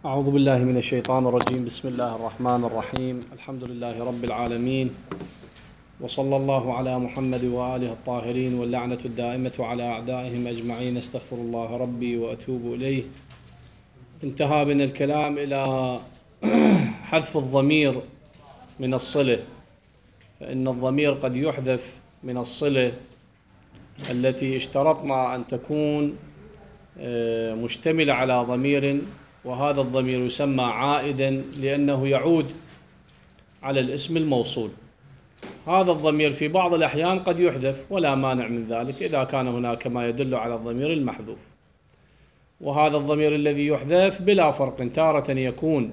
أعوذ بالله من الشيطان الرجيم. بسم الله الرحمن الرحيم. الحمد لله رب العالمين، وصلى الله على محمد وآله الطاهرين، واللعنة الدائمة على أعدائهم أجمعين. استغفر الله ربي وأتوب إليه. انتهى بنا الكلام إلى حذف الضمير من الصلة، فإن الضمير قد يحذف من الصلة التي اشترطنا أن تكون مشتملة على ضمير، وهذا الضمير يسمى عائدا لأنه يعود على الاسم الموصول. هذا الضمير في بعض الأحيان قد يحذف ولا مانع من ذلك إذا كان هناك ما يدل على الضمير المحذوف. وهذا الضمير الذي يحذف بلا فرق، تارة يكون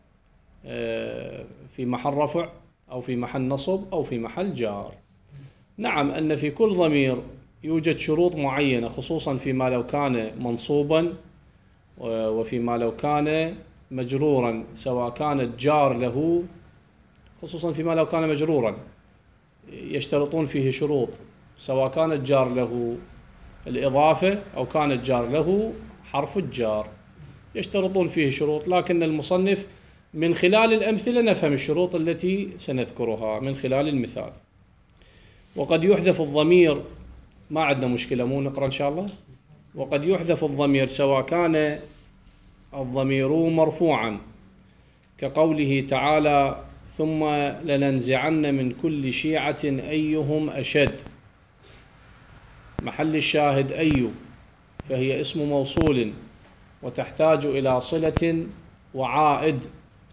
في محل رفع أو في محل نصب أو في محل جار. نعم، أن في كل ضمير يوجد شروط معينة، خصوصا فيما لو كان منصوبا وفيما لو كان مجرورا، سواء كان الجار له، خصوصا فيما لو كان مجرورا يشترطون فيه شروط، سواء كان الجار له الإضافة أو كان الجار له حرف الجار، يشترطون فيه شروط. لكن المصنف من خلال الأمثلة نفهم الشروط التي سنذكرها من خلال المثال. وقد يحذف الضمير، ما عندنا مشكلة، مو نقرأ إن شاء الله. وقد يحذف الضمير سواء كان الضمير مرفوعا، كقوله تعالى: ثم لننزعن من كل شيعة أيهم أشد. محل الشاهد أي، فهي اسم موصول وتحتاج إلى صلة وعائد.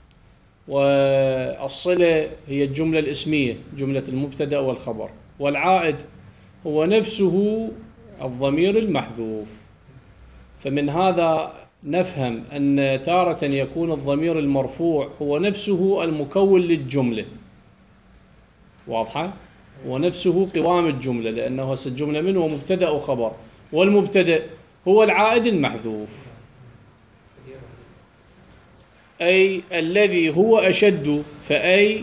والصلة هي الجملة الاسمية، جملة المبتدأ والخبر، والعائد هو نفسه الضمير المحذوف. فمن هذا نفهم أن تارة يكون الضمير المرفوع هو نفسه المكون للجملة، واضحة؟ هو نفسه قوام الجملة، لأنه الجملة منه مبتدأ وخبر، والمبتدأ هو العائد المحذوف، أي الذي هو أشد. فأي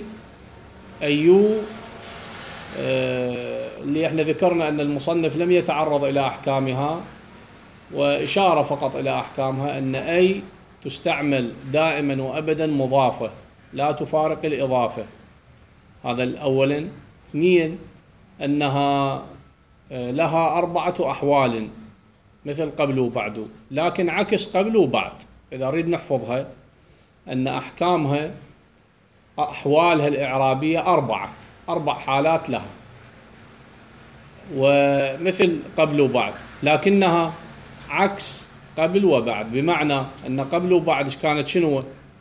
اللي احنا ذكرنا أن المصنف لم يتعرض إلى أحكامها وإشارة فقط إلى أحكامها، أن أي تستعمل دائما وأبدا مضافة لا تفارق الإضافة، هذا أولا. اثنين، أنها لها 4 أحوال مثل قبل وبعد، لكن عكس قبل وبعد. إذا نريد نحفظها أن أحكامها أحوالها الإعرابية 4 حالات لها، ومثل قبل وبعد، لكنها عكس قبل وبعد، بمعنى أن قبل وبعد كانت شنو؟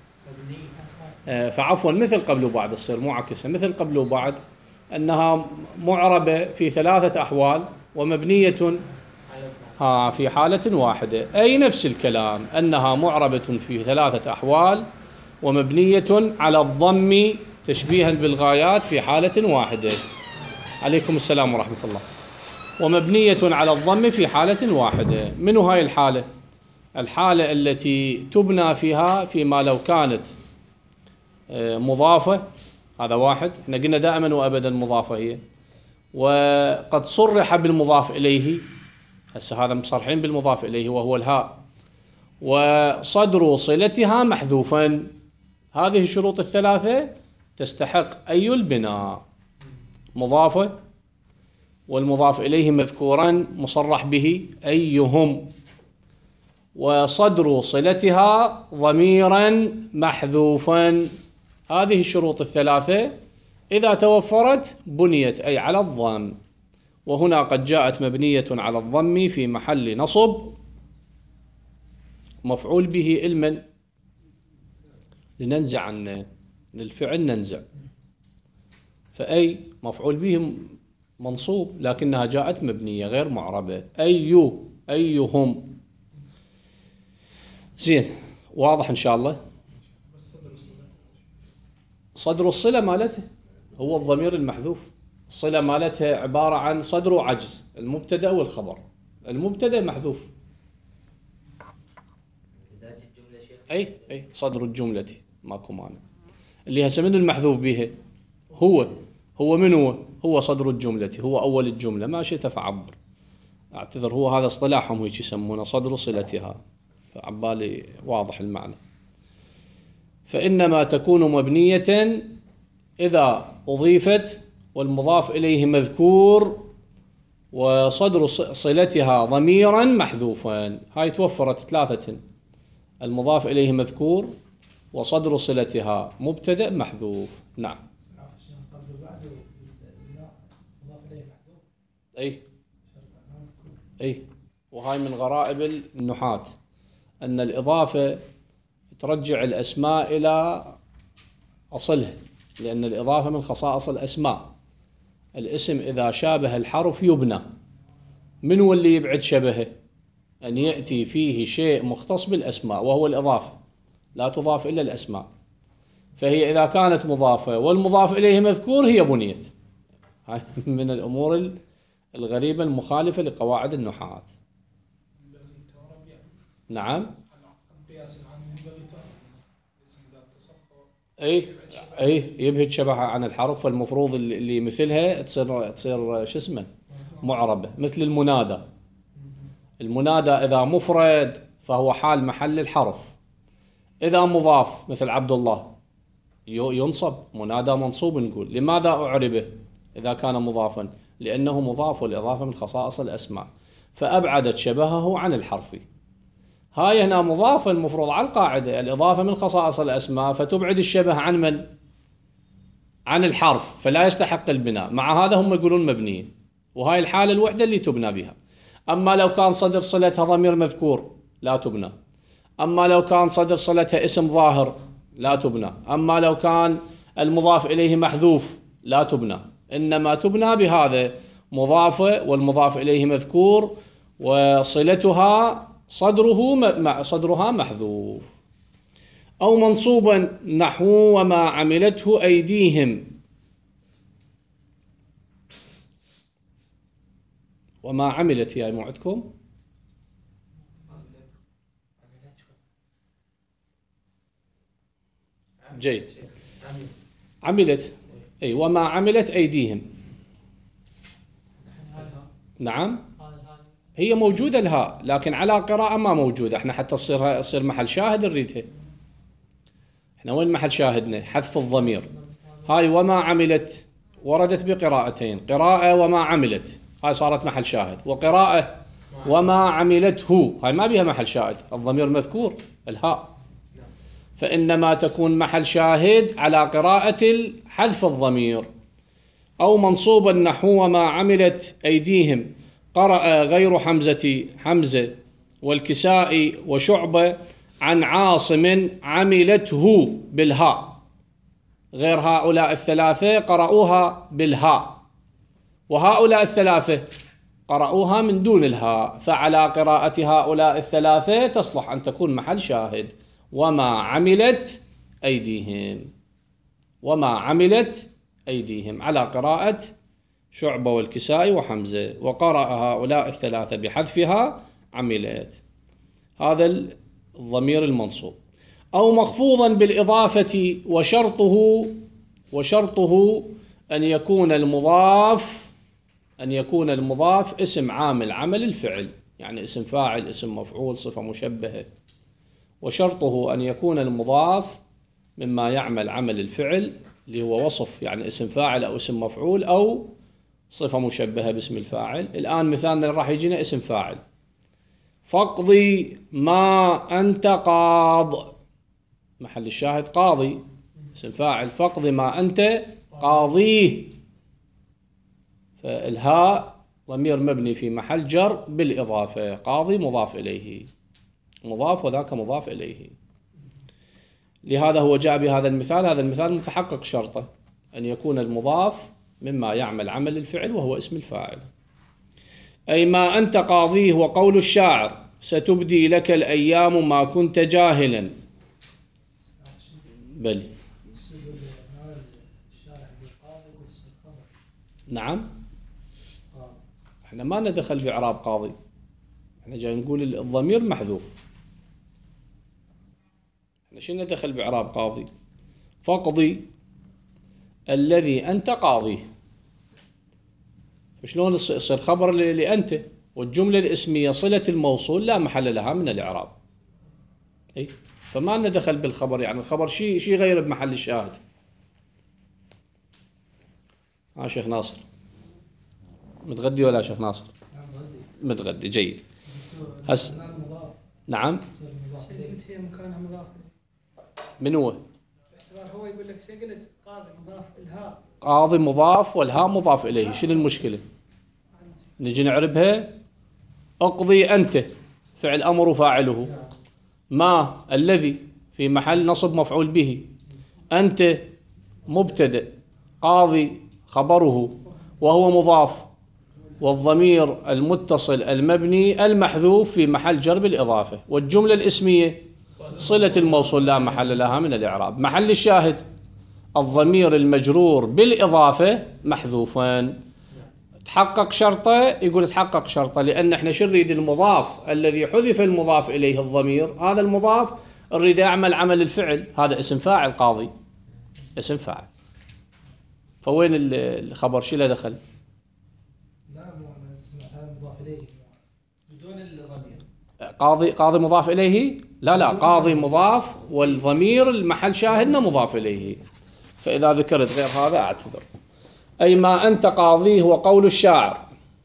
فعفوا مثل قبل وبعد تصير مو عكسها. مثل قبل وبعد أنها معربة في 3 أحوال ومبنية في حالة واحدة، أي نفس الكلام، أنها معربة في 3 أحوال ومبنية على الضم تشبيها بالغايات في حالة واحدة. عليكم السلام ورحمة الله. ومبنية على الضم في حالة واحدة. من هاي الحالة؟ الحالة التي تبنى فيها فيما لو كانت مضافة، هذا واحد، احنا قلنا دائما وأبدا مضافة هي، وقد صرح بالمضاف إليه، هسه هذا مصرحين بالمضاف إليه وهو الهاء، وصدر صلتها محذوفا. هذه الشروط الثلاثة تستحق أي البناء: مضافة، والمضاف إليه مذكورا مصرح به أيهم، وصدر صلتها ضميرا محذوفا. هذه الشروط الثلاثة إذا توفرت بنيت أي على الضم، وهنا قد جاءت مبنية على الضم في محل نصب، مفعول به المن لننزع عنه، للفعل ننزع، فأي مفعول به منصوب لكنها جاءت مبنية غير معربة. أيهم. زين، واضح إن شاء الله. صدر الصلة مالته هو الضمير المحذوف. الصلة مالتها عبارة عن صدر وعجز، المبتدأ والخبر. المبتدأ محذوف، أي صدر الجملة ماكو مانع. اللي هسه من المحذوف به هو من هو صدر الجملة، هو أول الجملة، ما شئت فعبر. أعتذر، هو هذا اصطلاحهم هيك يسمونه صدر صلتها، فعبالي واضح المعنى. فإنما تكون مبنية إذا أضيفت والمضاف إليه مذكور وصدر صلتها ضميرا محذوفا. هاي توفرت ثلاثة: المضاف إليه مذكور وصدر صلتها مبتدأ محذوف. نعم. أي وهاي من غرائب النحاة أن الإضافة ترجع الأسماء إلى أصلها، لأن الإضافة من خصائص الأسماء. الاسم إذا شابه الحرف يبنى. من هو اللي يبعد شبهه؟ أن يأتي فيه شيء مختص بالأسماء وهو الإضافة، لا تضاف إلا الأسماء. فهي إذا كانت مضافة والمضاف إليه مذكور هي بنيت. هاي من الأمور الغريبة المخالفة لقواعد النحاة. نعم. اي يبهد شبه عن الحرف، والمفروض اللي مثلها تصير شو اسمه معربة، مثل المنادى. المنادى إذا مفرد فهو حال محل الحرف، إذا مضاف مثل عبد الله ينصب منادى منصوب. نقول لماذا أعربه إذا كان مضافا؟ لأنه مضاف، والإضافة من خصائص الأسماء، فأبعدت شبهه عن الحرف. هاي هنا مضافة، المفروض على القاعدة الإضافة من خصائص الأسماء، فتبعد الشبه عن من؟ عن الحرف، فلا يستحق البناء. مع هذا هم يقولون مبنية، وهاي الحالة الوحدة اللي تبنى بها. أما لو كان صدر صلتها ضمير مذكور لا تبنى. أما لو كان صدر صلتها اسم ظاهر لا تبنى. أما لو كان المضاف إليه محذوف لا تبنى. إنما تبنى بهذا: مضافة والمضاف إليه مذكور وصلتها صدرها محذوف. أو منصوبا نحو وما عملته أيديهم. وما عملت هي موعدكم جيد. عملت أي وما عملت أيديهم. نعم هي موجودة الهاء، لكن على قراءة ما موجودة. احنا حتى تصير محل شاهد نريدها. احنا وين محل شاهدنا؟ حذف الضمير. هاي وما عملت وردت بقراءتين: قراءة وما عملت، هاي صارت محل شاهد، وقراءة وما عملته، هاي ما بيها محل شاهد، الضمير مذكور الهاء. فإنما تكون محل شاهد على قراءة حذف الضمير. أو منصوبا نحو وما عملت أيديهم. قرأ غير حمزة والكسائي وشعبة عن عاصم عملته بالهاء. غير هؤلاء الثلاثة قرأوها بالهاء، وهؤلاء الثلاثة قرأوها من دون الهاء. فعلى قراءة هؤلاء الثلاثة تصلح أن تكون محل شاهد: وما عملت أيديهم. وما عملت أيديهم على قراءة شعبة والكسائي وحمزة، وقرأ هؤلاء الثلاثة بحذفها عملت. هذا الضمير المنصوب. أو مخفوضا بالإضافة وشرطه أن يكون المضاف اسم عامل عمل الفعل، يعني اسم فاعل، اسم مفعول، صفة مشبهة. وشرطه أن يكون المضاف مما يعمل عمل الفعل، اللي هو وصف، يعني اسم فاعل أو اسم مفعول أو صفة مشبهة باسم الفاعل. الآن مثالنا اللي راح يجينا اسم فاعل: فاقضي ما أنت قاض. محل الشاهد قاضي، اسم فاعل. فاقضي ما أنت قاضيه. فالهاء ضمير مبني في محل جر بالإضافة. قاضي مضاف إليه، مضاف وذاك مضاف إليه. لهذا هو جاء بهذا المثال. هذا المثال متحقق شرطه أن يكون المضاف مما يعمل عمل الفعل وهو اسم الفاعل. أي ما أنت قاضيه. وقول الشاعر: ستبدي لك الأيام ما كنت جاهلا. بل نعم، احنا ما ندخل بإعراب قاضي، احنا جاي نقول الضمير محذوف. احنا شو ندخل بإعراب قاضي؟ فاقضي الذي أنت قاضيه. فشلون يصير خبر لأنت، والجملة الاسمية صلة الموصول لا محل لها من الإعراب. فما لنا دخل بالخبر، يعني الخبر شيء غير بمحل الشاهد. شيخ ناصر متغدي ولا شيخ ناصر؟ متغدي، جيد. نعم. قلت هي مكانها مضاف. من هو؟ هو يقول لك قلت قاضي مضاف الهاء. قاضي مضاف والهاء مضاف إليه، شنو المشكلة؟ نجي نعربها. اقضي أنت فعل أمر وفاعله، ما الذي في محل نصب مفعول به، أنت مبتدأ، قاضي خبره وهو مضاف، والضمير المتصل المبني المحذوف في محل جر بالإضافة، والجملة الاسمية صلة الموصول لا محل لها من الإعراب. محل الشاهد الضمير المجرور بالإضافة محذوفان. تحقق شرطه، يقول تحقق شرطه لأن احنا شو نريد؟ المضاف الذي حذف المضاف إليه الضمير، هذا المضاف نريد يعمل عمل الفعل، هذا اسم فاعل قاضي، اسم فاعل. فوين الخبر شو له دخل؟ لا اسم مضاف إليه بدون الضمير. قاضي مضاف إليه؟ لا قاضي مضاف والضمير المحل شاهدنا مضاف إليه. فإذا ذكرت غير هذا أعتذر. أي ما أنت قاضيه وقول الشاعر،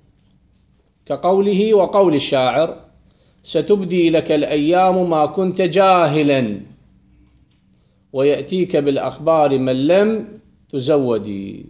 كقوله وقول الشاعر ستبدي لك الأيام ما كنت جاهلا ويأتيك بالأخبار من لم تزودي.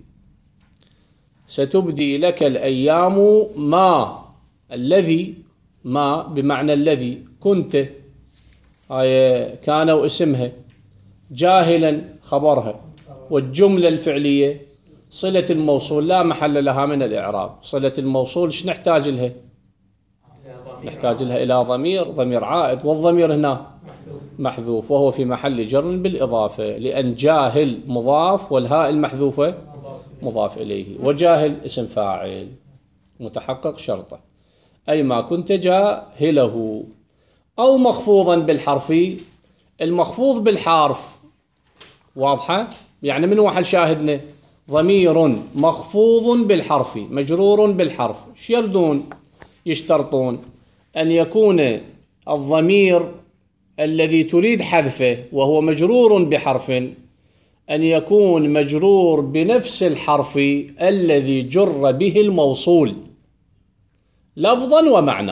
ستبدي لك الأيام ما، الذي ما بمعنى الذي، كنت هاي كان واسمها، جاهلا خبرها، والجملة الفعلية صلة الموصول لا محل لها من الإعراب. صلة الموصول شو نحتاج لها؟ نحتاج لها إلى ضمير عائد، والضمير هنا محذوف وهو في محل جر بالإضافة، لأن جاهل مضاف والهاء المحذوفة مضاف إليه، وجاهل اسم فاعل متحقق شرطه. أي ما كنت جاهله. أو مخفوضا بالحرف، المخفوض بالحرف واضحة، يعني من محل شاهدنا ضمير مخفوض بالحرف مجرور بالحرف. شو يردون يشترطون؟ أن يكون الضمير الذي تريد حذفه وهو مجرور بحرف أن يكون مجرور بنفس الحرف الذي جر به الموصول لفظا ومعنى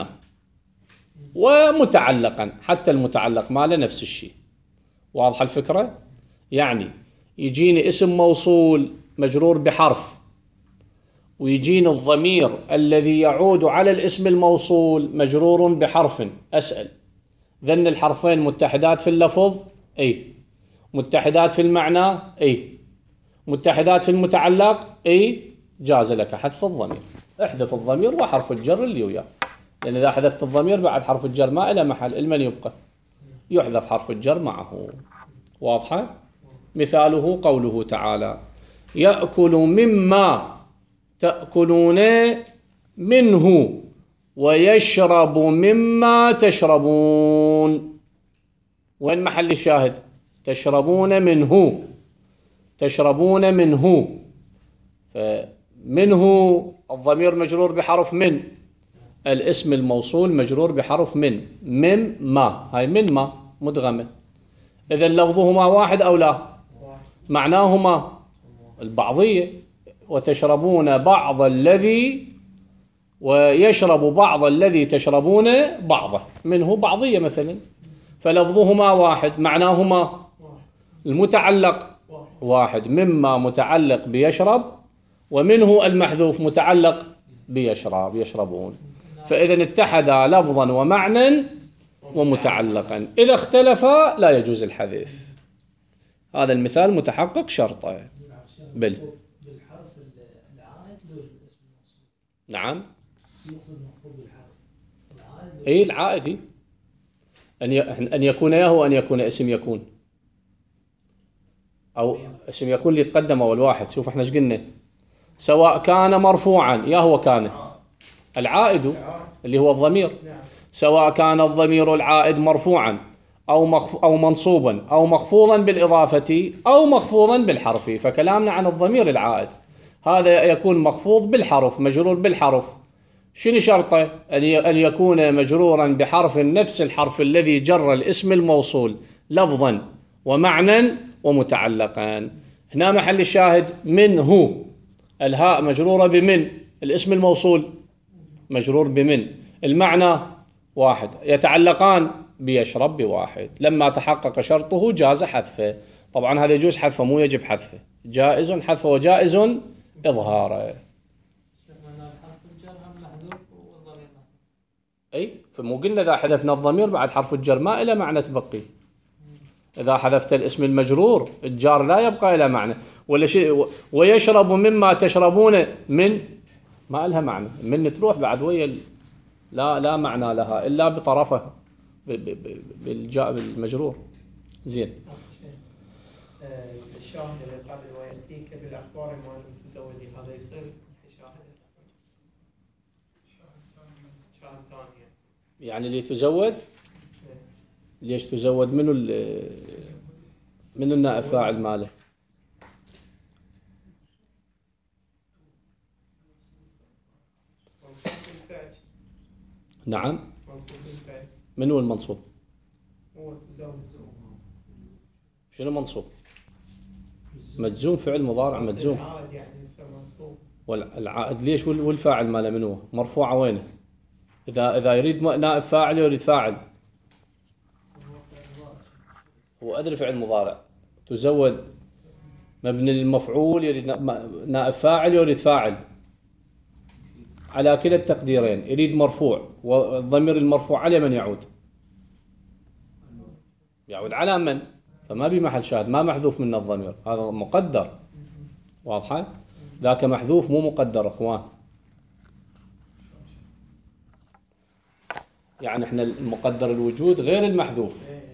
ومتعلقا، حتى المتعلق ماله نفس الشيء. واضح الفكرة؟ يعني يجيني اسم موصول مجرور بحرف، ويجيني الضمير الذي يعود على الاسم الموصول مجرور بحرف. أسأل، ذن الحرفين متحدات في اللفظ؟ أي. متحدات في المعنى؟ أي. متحدات في المتعلق؟ أي. جاز لك حذف الضمير. احذف الضمير وحرف الجر اللي وياه، لأن إذا حذفت الضمير بعد حرف الجر ما إلى محل، المن يبقى يحذف حرف الجر معه. واضحة؟ مثاله قوله تعالى يأكل مما تأكلون منه ويشرب مما تشربون. وين محل الشاهد؟ تشربون منه، تشربون منه. فمنه الضمير مجرور بحرف من، الاسم الموصول مجرور بحرف من ما، هاي من ما مدغمة. إذن لفظهما واحد أو لا؟ معناهما البعضية، وتشربون بعض الذي ويشرب بعض الذي تشربون بعضه، منه بعضية مثلا، فلفظهما واحد معناهما المتعلق واحد، مما متعلق بيشرب، ومنه المحذوف متعلق بيشرب يشربون. فإذا اتحدا لفظا ومعنى ومتعلقا، إذا اختلفا لا يجوز الحذف. هذا المثال متحقق شرطه. بالحرف العائد له الاسم الموصول. نعم. يقصد مخفوض بالحرف العائد. العائد أن يكون ياهو أن يكون اسم يكون، أو اسم يكون اللي يتقدم أول واحد. شوف احنا ايش قلنا، سواء كان مرفوعا ياهو كان العائد اللي هو الضمير، سواء كان الضمير العائد مرفوعا أو منصوبا أو مخفوضا بالإضافة أو مخفوضا بالحرف. فكلامنا عن الضمير العائد، هذا يكون مخفوض بالحرف مجرور بالحرف. شنو شرطه؟ أن يكون مجرورا بحرف نفس الحرف الذي جر الاسم الموصول لفظا ومعنى ومتعلقا. هنا محل الشاهد منه، الهاء مجرورة بمن، الاسم الموصول مجرور بمن، المعنى واحد، يتعلقان بيشرب بواحد. لما تحقق شرطه جاز حذفه. طبعا هذا يجوز حذفه مو يجب حذفه، جائز حذفه وجائز إظهاره. أي فمو قلنا إذا حذفنا الضمير بعد حرف الجر ما إلى معنى تبقي. إذا حذفت الاسم المجرور الجار لا يبقى إلى معنى، ولا شيء. ويشرب مما تشربون من، ما لها معنى، من تروح بعد ويا لا معنى لها إلا بطرفها بالمجرور. زين. الشاهد اللي قبل ويأتيك بالأخبار ما لم تزودي، هذا يصير شاهد ثاني. يعني اللي تزود، ليش تزود؟ منو النائب فاعل ماله؟ منصوب بالفعل. نعم. منصوب بالفعل. منو المنصوب؟ هو تزود. شنو منصوب؟ مجزوم، فعل مضارع مجزوم. العائد يعني يصير منصوب. والعائد ليش؟ والفاعل ماله منو؟ مرفوعة وينه؟ إذا يريد نائب فاعل يريد فاعل. هو أدري فعل مضارع تزود مبني للمفعول، يريد نائب فاعل يريد فاعل، على كلا التقديرين. يريد مرفوع، والضمير المرفوع على من يعود؟ يعود على من؟ فما بمحل شاهد، ما محذوف من الضمير، هذا مقدر. واضحة؟ ذاك محذوف مو مقدر اخوان. يعني احنا المقدر الوجود غير المحذوف.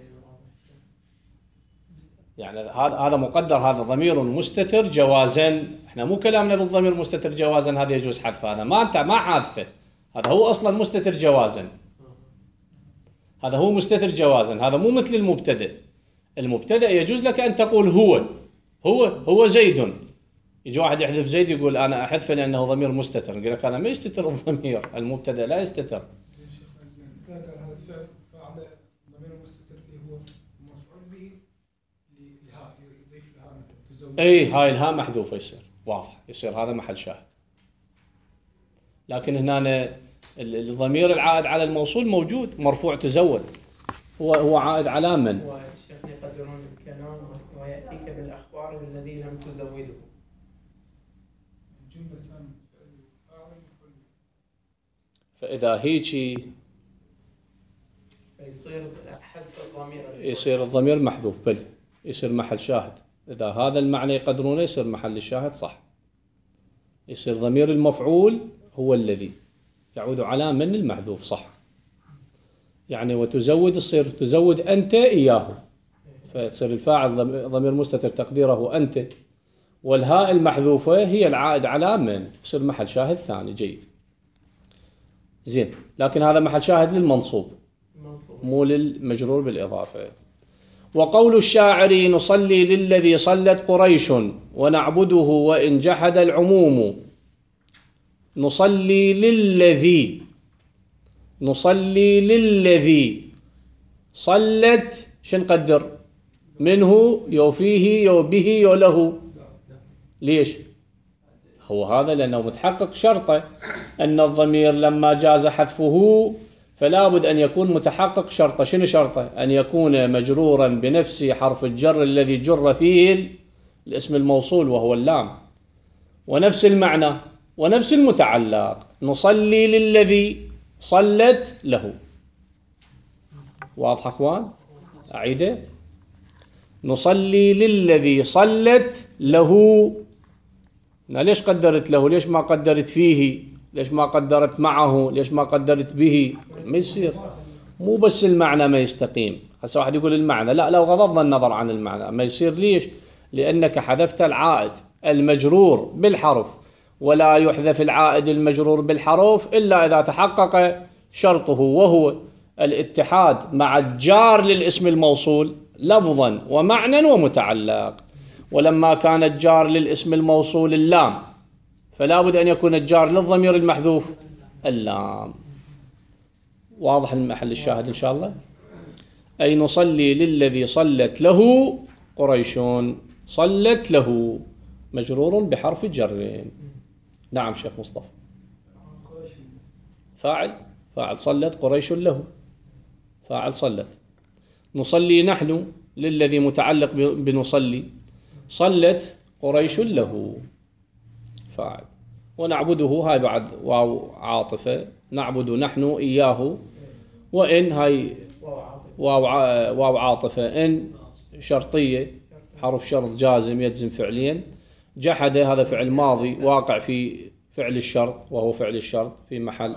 يعني هذا مقدر، هذا ضمير مستتر جوازا. احنا مو كلامنا بالضمير مستتر جوازا هذا يجوز حذفه، هذا ما انت ما حاذفه، هذا هو اصلا مستتر جوازا. هذا هو مستتر جوازا، هذا مو مثل المبتدأ. المبتدأ يجوز لك ان تقول هو زيد. يجي واحد يحذف زيد يقول انا احذفه لانه ضمير مستتر، يقول لك انا ما يستتر الضمير، المبتدأ لا يستتر. اي هاي الهاء محذوفه يصير واضح، يصير هذا محل شاهد. لكن هنا الضمير العائد على الموصول موجود، مرفوع تزود، هو عائد على من؟ والشيخ يقدرون الكلام ويأتيك بالأخبار الذي لم تزوده. فإذا هيجي فيصير حذف الضمير، يصير الضمير محذوف، بل يصير محل شاهد. إذا هذا المعنى يقدرونه يصير محل الشاهد صح. يصير ضمير المفعول هو الذي يعود على من المحذوف صح. يعني وتزود تصير تزود أنت إياه، فتصير الفاعل ضمير مستتر تقديره أنت، والهاء المحذوفة هي العائد على من، يصير محل شاهد ثاني. جيد. زين. لكن هذا محل شاهد للمنصوب مو للمجرور بالإضافة. وقول الشاعر نصلي للذي صلت قريش ونعبده وإن جحد العموم. نصلي للذي صلت، شنقدر منه يو فيه يو به يو له. ليش؟ هو هذا لأنه متحقق شرطه أن الضمير لما جاز حذفه فلا بد أن يكون متحقق شرطه. شنو شرطه؟ أن يكون مجرورا بنفس حرف الجر الذي جر فيه الاسم الموصول وهو اللام، ونفس المعنى ونفس المتعلق. نصلي للذي صلت له. واضح أخوان؟ أعيده. نصلي للذي صلت له. ليش قدرت له؟ ليش ما قدرت فيه؟ ليش ما قدرت معه؟ ليش ما قدرت به؟ ما يصير. مو بس المعنى ما يستقيم. هسه واحد يقول المعنى، لا لو غضضنا النظر عن المعنى ما يصير. ليش؟ لأنك حذفت العائد المجرور بالحرف، ولا يحذف العائد المجرور بالحرف إلا إذا تحقق شرطه، وهو الاتحاد مع الجار للاسم الموصول لفظا ومعنى ومتعلق. ولما كان الجار للاسم الموصول اللام، فلا بد أن يكون الجار للضمير المحذوف اللام. واضح المحل الشاهد إن شاء الله. أي نصلي للذي صلت له قريش. صلت له مجرور بحرف جر. نعم شيخ مصطفى. فاعل صلت قريش له، فاعل صلت. نصلي نحن للذي متعلق بنصلي، صلت قريش له فاعل. ونعبده هاي بعد واو عاطفة، نعبد نحن إياه. وإن هاي واو عاطفة، إن شرطية حرف شرط جازم يجزم فعليا. جحد هذا فعل ماضي واقع في فعل الشرط وهو فعل الشرط في محل،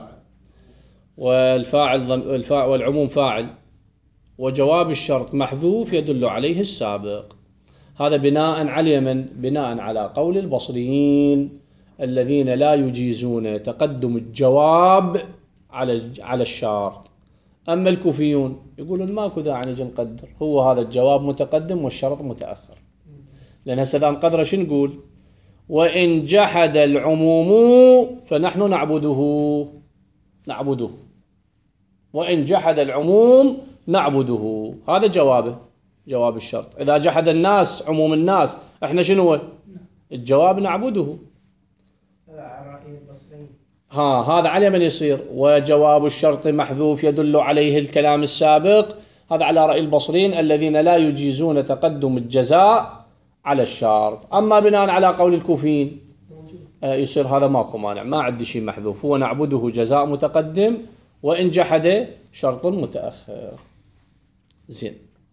والعموم فاعل، وجواب الشرط محذوف يدل عليه السابق. هذا بناء على من؟ بناء على قول البصريين الذين لا يجيزون تقدم الجواب على الشرط. أما الكوفيون يقولون ماكو داعي نجي نقدر، هو هذا الجواب متقدم والشرط متأخر. لأن هسه إذا نقدر شو نقول؟ وإن جحد العموم فنحن نعبده. وإن جحد العموم نعبده، هذا جوابه، جواب الشرط. إذا جحد الناس عموم الناس احنا شنو هو؟ الجواب نعبده. هذا على رأي البصري. هذا على من يصير؟ وجواب الشرط محذوف يدل عليه الكلام السابق. هذا على رأي البصريين الذين لا يجيزون تقدم الجزاء على الشرط. أما بناء على قول الكوفيين يصير هذا ماكو مانع، ما عندي شيء محذوف، هو نعبده جزاء متقدم، وإن جحد شرط متأخر. زين،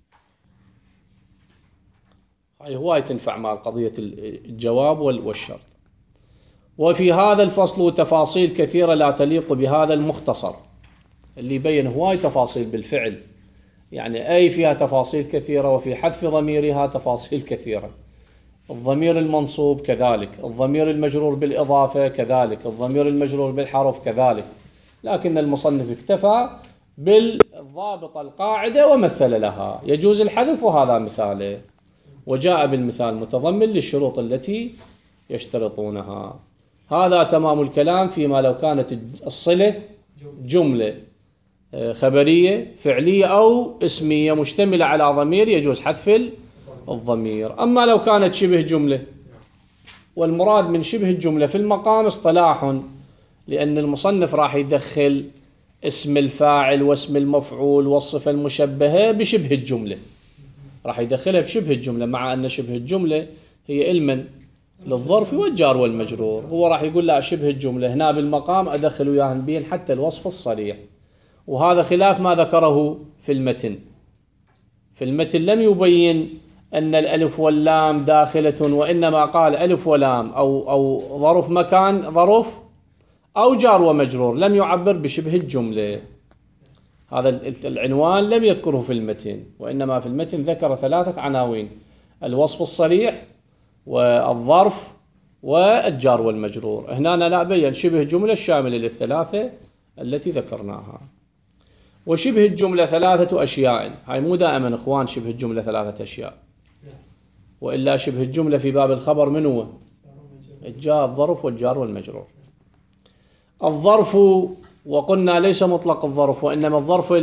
هاي هواي تنفع مع قضية الجواب والشرط. وفي هذا الفصل تفاصيل كثيرة لا تليق بهذا المختصر، اللي يبين هواي تفاصيل بالفعل، يعني أي فيها تفاصيل كثيرة، وفي حذف ضميرها تفاصيل كثيرة. الضمير المنصوب كذلك، الضمير المجرور بالإضافة كذلك، الضمير المجرور بالحرف كذلك، لكن المصنف اكتفى بالضابط القاعدة ومثل لها. يجوز الحذف وهذا مثاله، وجاء بالمثال متضمن للشروط التي يشترطونها. هذا تمام الكلام فيما لو كانت الصلة جملة خبرية فعلية أو اسمية مشتملة على ضمير يجوز حذف الضمير. أما لو كانت شبه جملة، والمراد من شبه الجملة في المقام اصطلاح، لأن المصنف راح يدخل اسم الفاعل واسم المفعول والصفة المشبهة بشبه الجملة، راح يدخلها بشبه الجملة، مع أن شبه الجملة هي علما للظرف والجار والمجرور. هو راح يقول لا، شبه الجملة هنا بالمقام أدخل وياهن بين حتى الوصف الصريح، وهذا خلاف ما ذكره في المتن. في المتن لم يبين أن الألف واللام داخلة، وإنما قال ألف ولام أو ظرف مكان ظرف أو جار ومجرور، لم يعبر بشبه الجملة. هذا العنوان لم يذكره في المتن، وإنما في المتن ذكر 3 عناوين: الوصف الصريح والظرف والجار والمجرور. هنا لا بين شبه جملة الشاملة للثلاثة التي ذكرناها. وشبه الجملة 3 أشياء، هاي مو دائما إخوان شبه الجملة 3 أشياء، وإلا شبه الجملة في باب الخبر من هو؟ الظرف والجار والمجرور. الظرف، وقلنا ليس مطلق الظرف، وإنما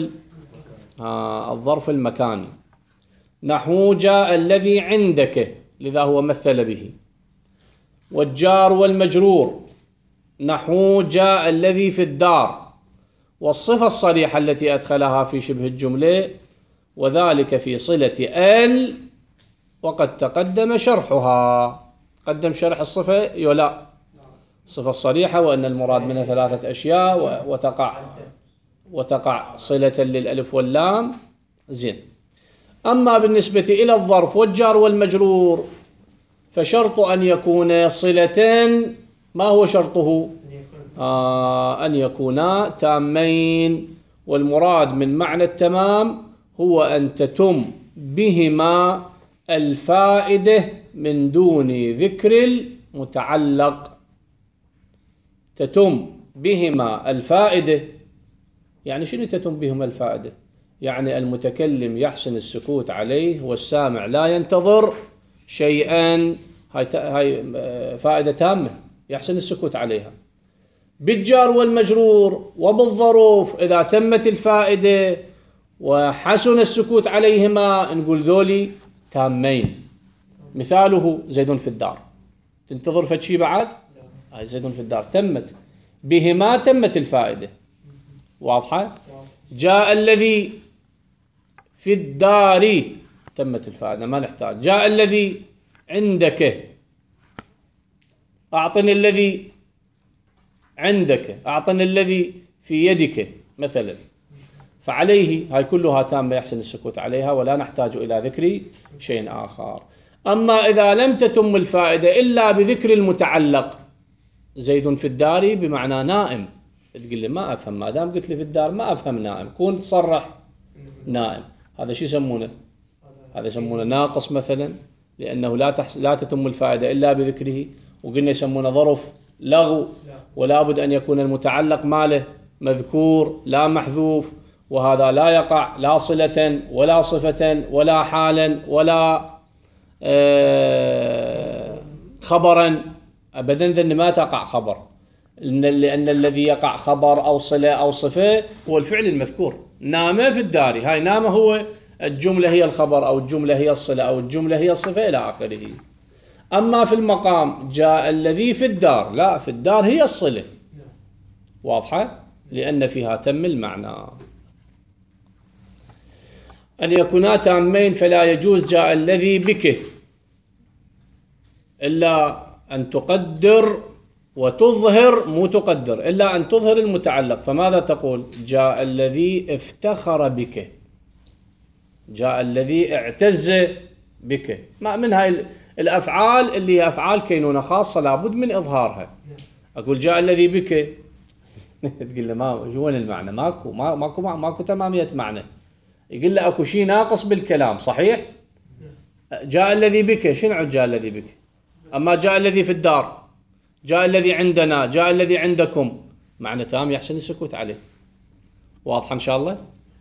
الظرف المكاني، نحو جاء الذي عندك، لذا هو مثل به. والجار والمجرور نحو جاء الذي في الدار. والصفة الصريحة التي أدخلها في شبه الجملة، وذلك في صلة ال، وقد تقدم شرحها. قدم شرح الصفة يولا الصفة الصريحة، وأن المراد منها 3 أشياء، وتقع صلة للألف واللام. زين. أما بالنسبة إلى الظرف والجار والمجرور فشرط أن يكون صلتين. ما هو شرطه؟ أن يكونا تامين، والمراد من معنى التمام هو أن تتم بهما الفائدة من دون ذكر المتعلق. تتم بهما الفائدة، يعني شنو تتم بهما الفائدة؟ يعني المتكلم يحسن السكوت عليه، والسامع لا ينتظر شيئا. هاي فائدة تامة يحسن السكوت عليها. بالجار والمجرور وبالظروف إذا تمت الفائدة وحسن السكوت عليهما نقول ذولي تامين. مثاله زيد في الدار. تنتظر فشي بعد؟ هاي زيد في الدار تمت، بهما تمت الفائدة. واضحة؟ جاء الذي في الدار تمت الفائدة، ما نحتاج. جاء الذي عندك، أعطني الذي عندك، أعطني الذي في يدك مثلا. فعليه هاي كلها تامة يحسن السكوت عليها ولا نحتاج إلى ذكر شيء آخر. أما إذا لم تتم الفائدة إلا بذكر المتعلق، زيد في الدار بمعنى نائم، تقول لي ما أفهم، ما دام قلت لي في الدار ما أفهم نائم، كون تصرح نائم، هذا شو يسمونه؟ هذا يسمونه ناقص مثلا، لأنه لا تتم الفائدة إلا بذكره. وقلنا يسمونه ظرف لغو، ولا بد أن يكون المتعلق ماله مذكور لا محذوف، وهذا لا يقع لا صلة ولا صفة ولا حالا ولا خبرا أبدا، ذن ما تقع خبر، لأن الذي يقع خبر أو صلة أو صفة هو الفعل المذكور. نام في الدار، هاي نام هو الجملة هي الخبر أو الجملة هي الصلة أو الجملة هي الصفة إلى آخره. أما في المقام جاء الذي في الدار، لا، في الدار هي الصلة. واضحة؟ لأن فيها تم المعنى. أن يكونا تامين فلا يجوز جاء الذي بك إلا أن تقدر وتظهر، مو تقدر، إلا أن تظهر المتعلق. فماذا تقول؟ جاء الذي افتخر بك، جاء الذي اعتز بك. ما من هاي الأفعال اللي هي أفعال كينونة خاصة لابد من إظهارها. أقول جاء الذي بك تقول له ما شو المعنى؟ ماكو تمامية معنى. يقول له أكو شيء ناقص بالكلام، صحيح؟ جاء الذي بك، شنو جاء الذي بك؟ أما جاء الذي في الدار، جاء الذي عندنا، جاء الذي عندكم، معنى تام يحسن السكوت عليه. واضح إن شاء الله؟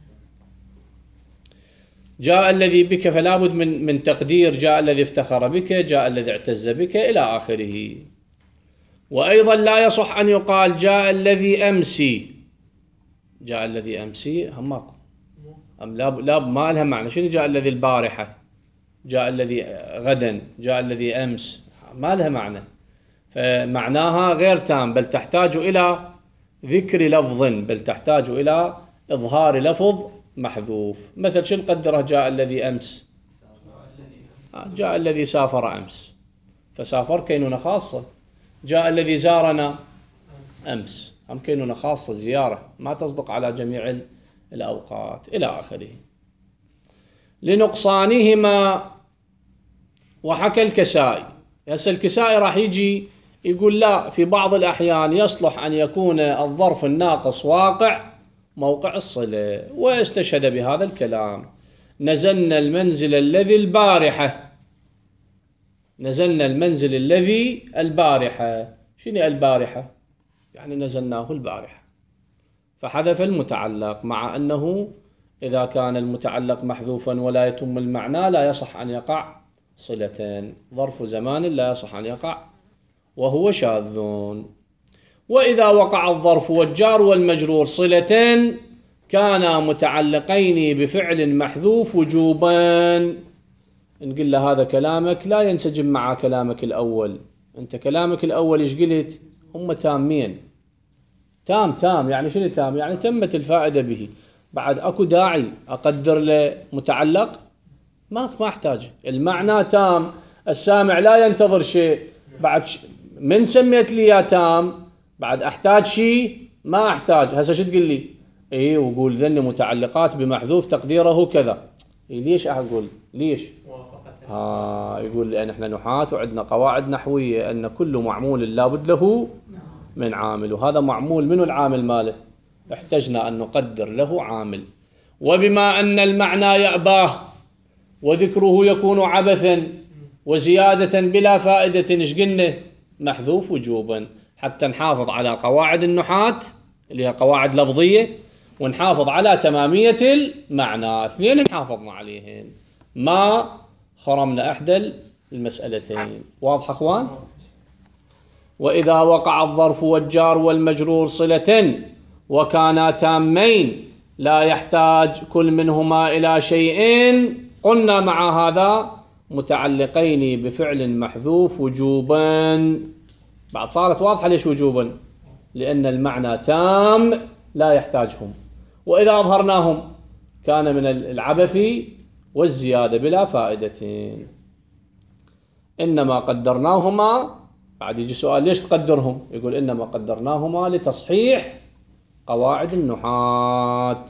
جاء الذي بك فلا بد من تقدير جاء الذي افتخر بك، جاء الذي اعتز بك إلى آخره. وأيضا لا يصح أن يقال جاء الذي أمسي. جاء الذي أمسي هم ماكو، لا ما لها معنى. شنو جاء الذي البارحة؟ جاء الذي غدا، جاء الذي أمس، ما لها معنى. فمعناها غير تام، بل تحتاج إلى ذكر لفظ، بل تحتاج إلى إظهار لفظ محذوف. مثل شو نقدره؟ جاء الذي أمس، جاء الذي سافر أمس، فسافر كينونة خاصة. جاء الذي زارنا أمس، هم كينونة خاصة، زيارة ما تصدق على جميع الأوقات إلى آخره. لنقصانهما. وحكى الكسائي، هسه الكسائي راح يجي يقول لا، في بعض الأحيان يصلح أن يكون الظرف الناقص واقع موقع الصلة، واستشهد بهذا الكلام. نزلنا المنزل الذي البارحة، نزلنا المنزل الذي البارحة. شنو البارحة؟ يعني نزلناه البارحة، فحذف المتعلق، مع أنه إذا كان المتعلق محذوفا ولا يتم المعنى لا يصح أن يقع صلتين، ظرف زمان لا يصح أن يقع وهو شاذ. وإذا وقع الظرف والجار والمجرور صلتين كانا متعلقين بفعل محذوف وجوبا. نقول له هذا كلامك لا ينسجم مع كلامك الأول. أنت كلامك الأول إيش قلت؟ هم تامين. تام يعني شنو تام؟ يعني تمت الفائدة به. بعد أكو داعي أقدر له متعلق؟ ما أحتاج. المعنى تام، السامع لا ينتظر شيء. بعد من سميت لي يا تام بعد أحتاج شيء؟ ما أحتاج. هسه شو تقول لي؟ إيه، وقول ذن متعلقات بمحذوف تقديره كذا. إيه ليش أقول ليش؟ يقول لأن إحنا نحاة وعندنا قواعد نحوية أن كل معمول لابد له من عامل، وهذا معمول منه العامل ماله، احتجنا أن نقدر له عامل. وبما أن المعنى يأباه وذكره يكون عبثا وزيادة بلا فائدة، إيش قلنا؟ محذوف وجوبا، حتى نحافظ على قواعد النحاة اللي هي قواعد لفظية، ونحافظ على تمامية المعنى. اثنين نحافظنا عليهن، ما خرمنا أحد المسألتين. واضح أخوان؟ وإذا وقع الظرف والجار والمجرور صلة وكانا تامين لا يحتاج كل منهما إلى شيء، قلنا مع هذا متعلقين بفعل محذوف وجوبا. بعد صارت واضحة ليش وجوبا؟ لأن المعنى تام لا يحتاجهم، وإذا أظهرناهم كان من العبث والزيادة بلا فائدة. إنما قدرناهما، بعد يجي سؤال ليش تقدرهم؟ يقول إنما قدرناهما لتصحيح قواعد النحاة.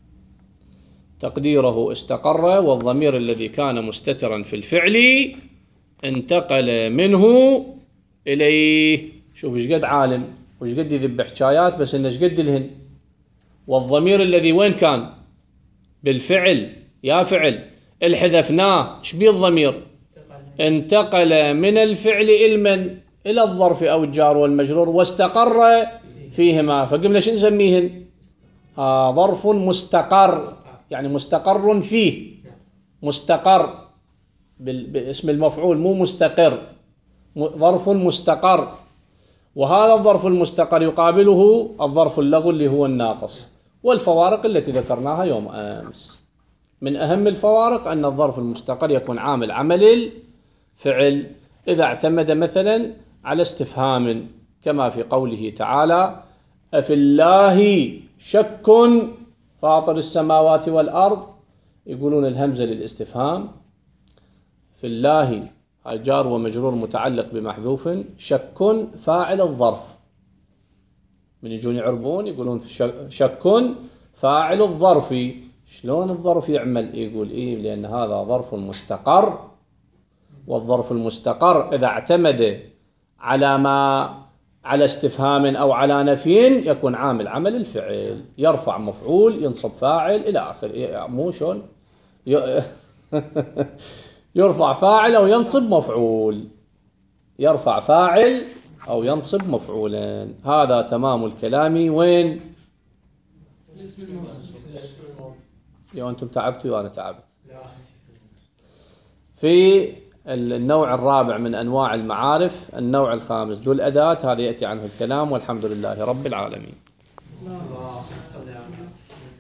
تقديره استقر، والضمير الذي كان مستترا في الفعل انتقل منه إليه. شوف ايش قد عالم وايش قد يذب حكايات، بس انه ايش قد الهن. والضمير الذي وين كان؟ بالفعل. يا فعل الحذفناه، ايش بيه الضمير؟ انتقل من الفعل إلى الظرف أو الجار والمجرور، واستقر فيهما، فقمنا شو نسميهن؟ ظرف مستقر، يعني مستقر فيه، مستقر باسم المفعول مو مستقر، ظرف مستقر. وهذا الظرف المستقر يقابله الظرف اللغوي اللي هو الناقص. والفوارق التي ذكرناها يوم أمس، من أهم الفوارق أن الظرف المستقر يكون عمل الفعل إذا اعتمد مثلا على استفهام، كما في قوله تعالى: أفي الله شك فاطر السماوات والأرض. يقولون الهمزة للاستفهام، في الله هاي جار ومجرور متعلق بمحذوف، شك فاعل الظرف. من يجون يعربون يقولون شك فاعل الظرف. شلون الظرف يعمل؟ يقول إيه، لأن هذا ظرف مستقر، والظرف المستقر إذا اعتمد على استفهام أو على نفي يكون عمل الفعل، يرفع مفعول، ينصب فاعل، إلى آخر. مو شلون يرفع فاعل أو ينصب مفعول، يرفع فاعل أو ينصب مفعولا. هذا تمام الكلام. وين؟ يا أنتم تعبتوا وأنا تعبت. في النوع الرابع من أنواع المعارف، النوع الخامس ذو الأداة، هذا يأتي عنه الكلام، والحمد لله رب العالمين.